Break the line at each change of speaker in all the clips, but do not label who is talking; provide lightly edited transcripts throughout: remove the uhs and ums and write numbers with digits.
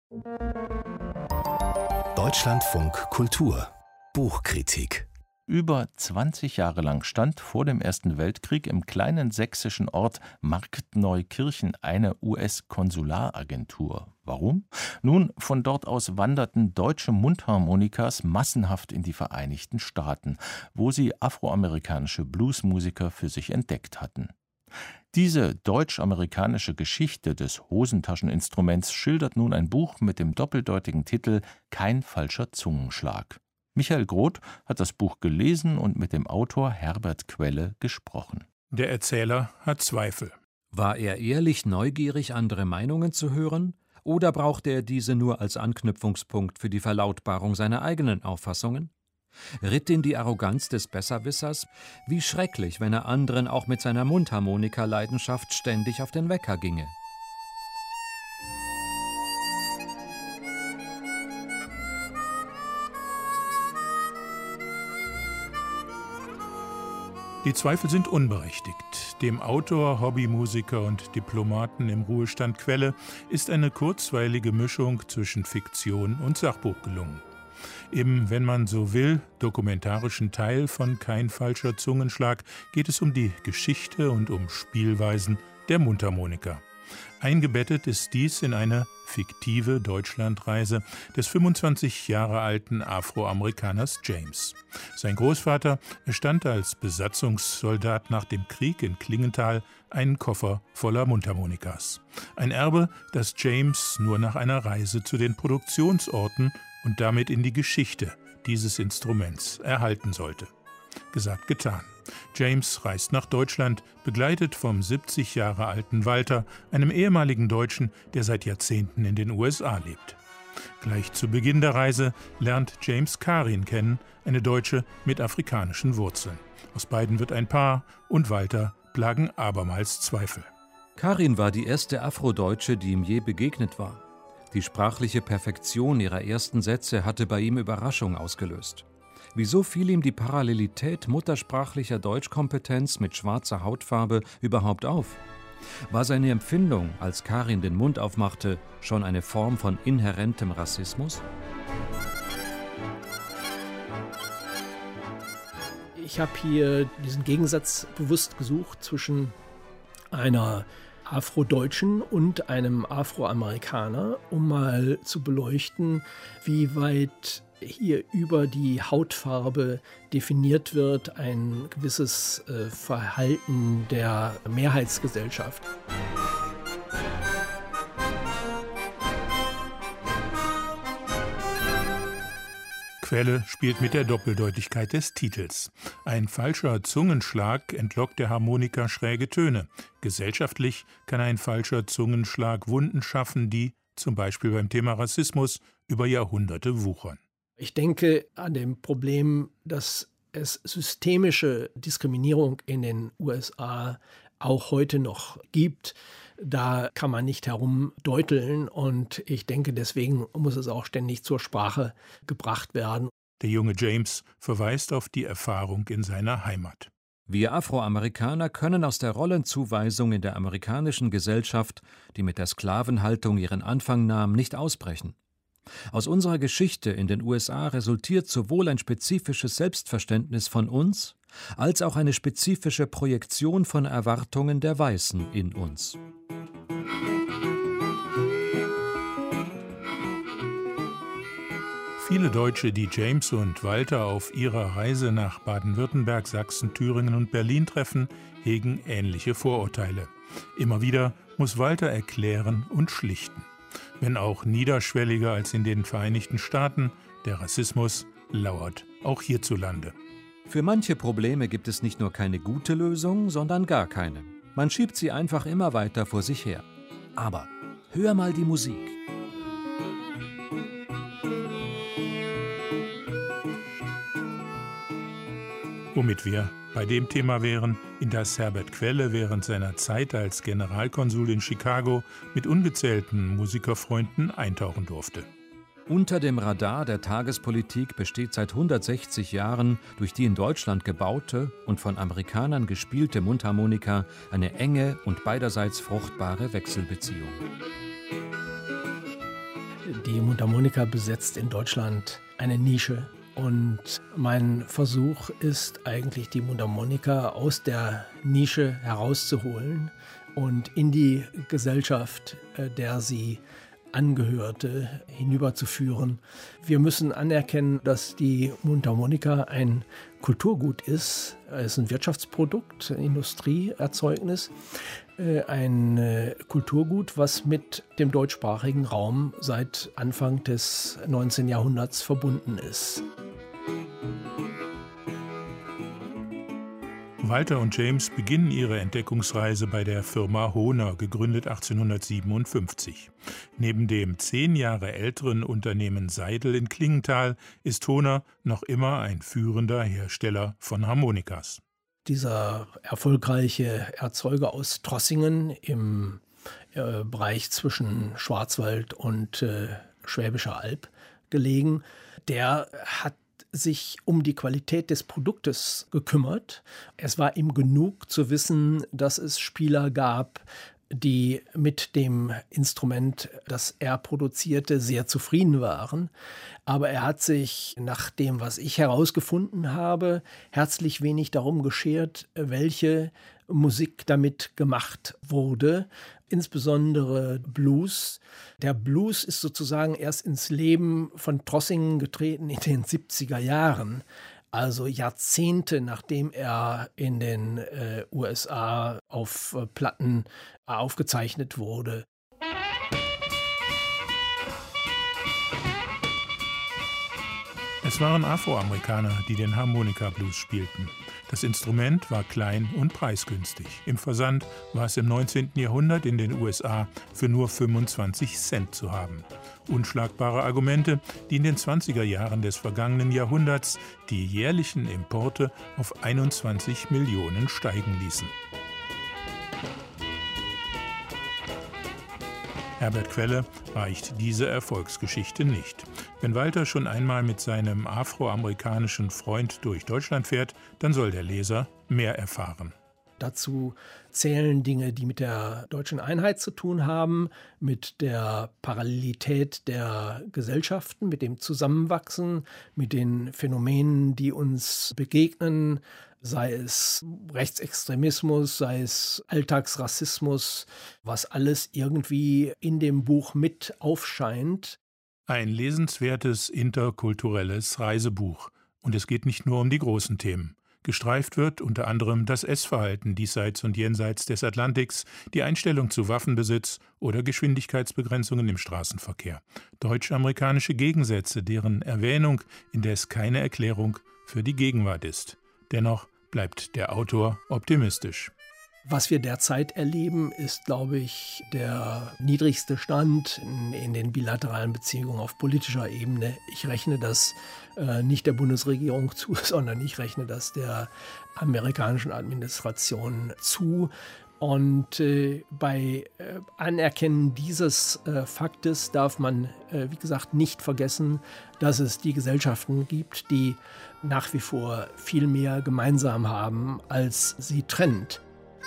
Deutschlandfunk Kultur Buchkritik.
Über 20 Jahre lang stand vor dem Ersten Weltkrieg im kleinen sächsischen Ort Marktneukirchen eine US-Konsularagentur. Warum? Nun, von dort aus wanderten deutsche Mundharmonikas massenhaft in die Vereinigten Staaten, wo sie afroamerikanische Bluesmusiker für sich entdeckt hatten. Diese deutsch-amerikanische Geschichte des Hosentascheninstruments schildert nun ein Buch mit dem doppeldeutigen Titel »Kein falscher Zungenschlag«. Michael Groth hat das Buch gelesen und mit dem Autor Herbert Quelle gesprochen.
Der Erzähler hat Zweifel.
War er ehrlich neugierig, andere Meinungen zu hören? Oder brauchte er diese nur als Anknüpfungspunkt für die Verlautbarung seiner eigenen Auffassungen? Ritt ihn die Arroganz des Besserwissers? Wie schrecklich, wenn er anderen auch mit seiner Mundharmonika-Leidenschaft ständig auf den Wecker ginge.
Die Zweifel sind unberechtigt. Dem Autor, Hobbymusiker und Diplomaten im Ruhestand Quelle ist eine kurzweilige Mischung zwischen Fiktion und Sachbuch gelungen. Im, wenn man so will, dokumentarischen Teil von Kein falscher Zungenschlag geht es um die Geschichte und um Spielweisen der Mundharmonika. Eingebettet ist dies in eine fiktive Deutschlandreise des 25 Jahre alten Afroamerikaners James. Sein Großvater erstand als Besatzungssoldat nach dem Krieg in Klingenthal einen Koffer voller Mundharmonikas. Ein Erbe, das James nur nach einer Reise zu den Produktionsorten und damit in die Geschichte dieses Instruments erhalten sollte. Gesagt, getan. James reist nach Deutschland, begleitet vom 70 Jahre alten Walter, einem ehemaligen Deutschen, der seit Jahrzehnten in den USA lebt. Gleich zu Beginn der Reise lernt James Karin kennen, eine Deutsche mit afrikanischen Wurzeln. Aus beiden wird ein Paar und Walter plagen abermals Zweifel.
Karin war die erste Afrodeutsche, die ihm je begegnet war. Die sprachliche Perfektion ihrer ersten Sätze hatte bei ihm Überraschung ausgelöst. Wieso fiel ihm die Parallelität muttersprachlicher Deutschkompetenz mit schwarzer Hautfarbe überhaupt auf? War seine Empfindung, als Karin den Mund aufmachte, schon eine Form von inhärentem Rassismus?
Ich habe hier diesen Gegensatz bewusst gesucht zwischen einer Afrodeutschen und einem Afroamerikaner, um mal zu beleuchten, wie weit hier über die Hautfarbe definiert wird, ein gewisses Verhalten der Mehrheitsgesellschaft.
Quelle spielt mit der Doppeldeutigkeit des Titels. Ein falscher Zungenschlag entlockt der Harmonika schräge Töne. Gesellschaftlich kann ein falscher Zungenschlag Wunden schaffen, die, zum Beispiel beim Thema Rassismus, über Jahrhunderte wuchern.
Ich denke an dem Problem, dass es systemische Diskriminierung in den USA auch heute noch gibt. Da kann man nicht herumdeuteln und ich denke, deswegen muss es auch ständig zur Sprache gebracht werden.
Der junge James verweist auf die Erfahrung in seiner Heimat.
Wir Afroamerikaner können aus der Rollenzuweisung in der amerikanischen Gesellschaft, die mit der Sklavenhaltung ihren Anfang nahm, nicht ausbrechen. Aus unserer Geschichte in den USA resultiert sowohl ein spezifisches Selbstverständnis von uns, als auch eine spezifische Projektion von Erwartungen der Weißen in uns.
Viele Deutsche, die James und Walter auf ihrer Reise nach Baden-Württemberg, Sachsen, Thüringen und Berlin treffen, hegen ähnliche Vorurteile. Immer wieder muss Walter erklären und schlichten. Wenn auch niederschwelliger als in den Vereinigten Staaten, der Rassismus lauert auch hierzulande.
Für manche Probleme gibt es nicht nur keine gute Lösung, sondern gar keine. Man schiebt sie einfach immer weiter vor sich her. Aber hör mal die Musik.
Womit wir bei dem Thema wären, in das Herbert Quelle während seiner Zeit als Generalkonsul in Chicago mit ungezählten Musikerfreunden eintauchen durfte.
Unter dem Radar der Tagespolitik besteht seit 160 Jahren durch die in Deutschland gebaute und von Amerikanern gespielte Mundharmonika eine enge und beiderseits fruchtbare Wechselbeziehung.
Die Mundharmonika besetzt in Deutschland eine Nische. Und mein Versuch ist eigentlich, die Mundharmonika aus der Nische herauszuholen und in die Gesellschaft, der sie angehörte, hinüberzuführen. Wir müssen anerkennen, dass die Mundharmonika ein Kulturgut ist. Es ist ein Wirtschaftsprodukt, ein Industrieerzeugnis, ein Kulturgut, was mit dem deutschsprachigen Raum seit Anfang des 19. Jahrhunderts verbunden ist.
Walter und James beginnen ihre Entdeckungsreise bei der Firma Hohner, gegründet 1857. Neben dem 10 Jahre älteren Unternehmen Seidel in Klingenthal ist Hohner noch immer ein führender Hersteller von Harmonikas.
Dieser erfolgreiche Erzeuger aus Trossingen im Bereich zwischen Schwarzwald und Schwäbischer Alb gelegen, der hat sich um die Qualität des Produktes gekümmert. Es war ihm genug zu wissen, dass es Spieler gab, die mit dem Instrument, das er produzierte, sehr zufrieden waren. Aber er hat sich, nach dem, was ich herausgefunden habe, herzlich wenig darum geschert, welche Musik damit gemacht wurde, insbesondere Blues. Der Blues ist sozusagen erst ins Leben von Trossingen getreten in den 70er Jahren, also Jahrzehnte nachdem er in den USA auf Platten aufgezeichnet wurde.
Es waren Afroamerikaner, die den Harmonika-Blues spielten. Das Instrument war klein und preisgünstig. Im Versand war es im 19. Jahrhundert in den USA für nur 25 Cent zu haben. Unschlagbare Argumente, die in den 20er Jahren des vergangenen Jahrhunderts die jährlichen Importe auf 21 Millionen steigen ließen. Herbert Quelle reicht diese Erfolgsgeschichte nicht. Wenn Walter schon einmal mit seinem afroamerikanischen Freund durch Deutschland fährt, dann soll der Leser mehr erfahren.
Dazu zählen Dinge, die mit der deutschen Einheit zu tun haben, mit der Parallelität der Gesellschaften, mit dem Zusammenwachsen, mit den Phänomenen, die uns begegnen, sei es Rechtsextremismus, sei es Alltagsrassismus, was alles irgendwie in dem Buch mit aufscheint.
Ein lesenswertes interkulturelles Reisebuch. Und es geht nicht nur um die großen Themen. Gestreift wird unter anderem das Essverhalten diesseits und jenseits des Atlantiks, die Einstellung zu Waffenbesitz oder Geschwindigkeitsbegrenzungen im Straßenverkehr. Deutsch-amerikanische Gegensätze, deren Erwähnung indes keine Erklärung für die Gegenwart ist. Dennoch bleibt der Autor optimistisch.
Was wir derzeit erleben, ist, glaube ich, der niedrigste Stand in den bilateralen Beziehungen auf politischer Ebene. Ich rechne das nicht der Bundesregierung zu, sondern ich rechne das der amerikanischen Administration zu. Und bei Anerkennen dieses Faktes darf man, wie gesagt, nicht vergessen, dass es die Gesellschaften gibt, die nach wie vor viel mehr gemeinsam haben, als sie trennt.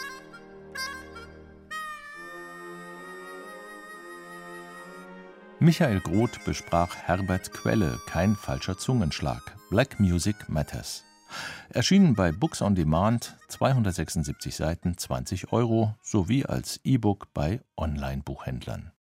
Michael Groth besprach Herbert Quelle, Kein falscher Zungenschlag, Black Music Matters. Erschienen bei Books on Demand, 276 Seiten, 20 € sowie als E-Book bei Online-Buchhändlern.